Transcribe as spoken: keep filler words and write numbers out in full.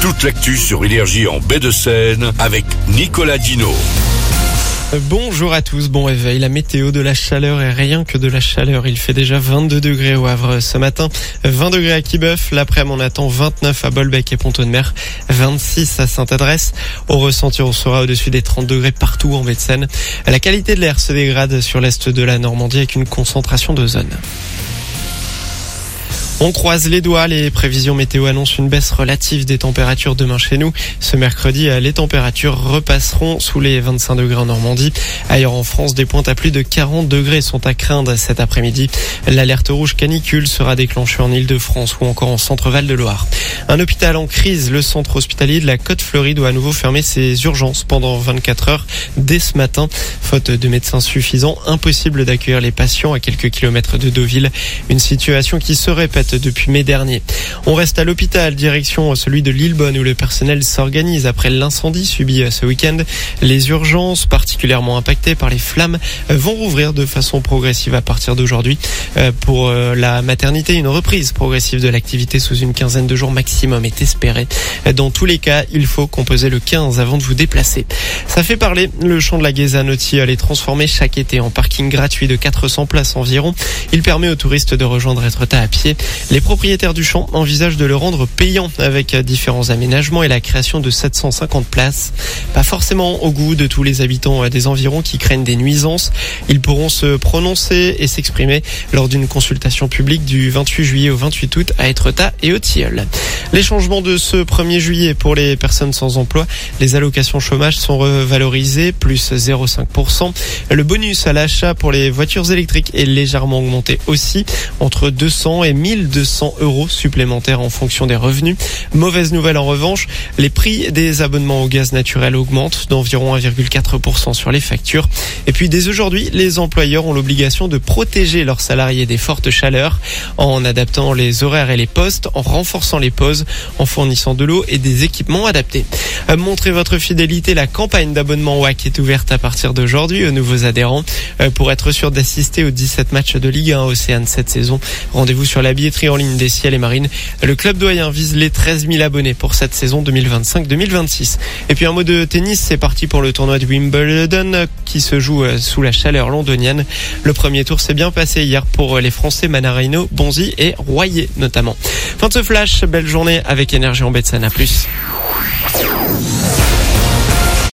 Toute l'actu sur Énergie en baie de Seine avec Nicolas Dino. Bonjour à tous, bon réveil. La météo, de la chaleur et rien que de la chaleur. Il fait déjà vingt-deux degrés au Havre ce matin, vingt degrés à Quillebeuf. L'après-midi, on attend vingt-neuf à Bolbec et Pont-de-Mer, vingt-six à Sainte-Adresse. Au ressenti, on sera au-dessus des trente degrés partout en baie de Seine. La qualité de l'air se dégrade sur l'est de la Normandie avec une concentration d'ozone. On croise les doigts, les prévisions météo annoncent une baisse relative des températures demain chez nous. Ce mercredi, les températures repasseront sous les vingt-cinq degrés en Normandie. Ailleurs en France, des pointes à plus de quarante degrés sont à craindre cet après-midi. L'alerte rouge canicule sera déclenchée en Île-de-France ou encore en Centre-Val de Loire. Un hôpital en crise, le centre hospitalier de la Côte-Fleurie doit à nouveau fermer ses urgences pendant vingt-quatre heures dès ce matin. Faute de médecins suffisants, impossible d'accueillir les patients à quelques kilomètres de Deauville. Une situation qui se répète depuis mai dernier. On reste à l'hôpital, direction celui de Lillebonne où le personnel s'organise après l'incendie subi ce week-end. Les urgences, particulièrement impactées par les flammes, vont rouvrir de façon progressive à partir d'aujourd'hui. Pour la maternité, une reprise progressive de l'activité sous une quinzaine de jours maximum est espérée. Dans tous les cas, il faut composer le quinze avant de vous déplacer. Ça fait parler, le champ de la Guézanotti est transformé chaque été en parking gratuit de quatre cents places environ. Il permet aux touristes de rejoindre Étretat à pied. Les propriétaires du champ envisagent de le rendre payant avec différents aménagements et la création de sept cent cinquante places. Pas forcément au goût de tous les habitants des environs qui craignent des nuisances. Ils pourront se prononcer et s'exprimer lors d'une consultation publique du vingt-huit juillet au vingt-huit août à Étretat et au Tilleul. Les changements de ce premier juillet pour les personnes sans emploi, les allocations chômage sont revalorisées, plus zéro virgule cinq pour cent. Le bonus à l'achat pour les voitures électriques est légèrement augmenté aussi, entre deux cents et mille deux cents euros supplémentaires en fonction des revenus. Mauvaise nouvelle en revanche, les prix des abonnements au gaz naturel augmentent d'environ un virgule quatre pour cent sur les factures. Et puis dès aujourd'hui, les employeurs ont l'obligation de protéger leurs salariés des fortes chaleurs en adaptant les horaires et les postes, en renforçant les pauses, en fournissant de l'eau et des équipements adaptés. Montrez votre fidélité, la campagne d'abonnement W A C est ouverte à partir d'aujourd'hui aux nouveaux adhérents. Pour être sûr d'assister aux dix-sept matchs de Ligue un Océane cette saison, rendez-vous sur la billetterie en ligne des Ciels et Marines. Le club doyen vise les treize mille abonnés pour cette saison deux mille vingt-cinq deux mille vingt-six. Et puis un mot de tennis, c'est parti pour le tournoi de Wimbledon qui se joue sous la chaleur londonienne. Le premier tour s'est bien passé hier pour les Français Manarino, Bonzi et Royer notamment. Fin de ce flash, belle journée avec Énergie en baie de Seine. À plus.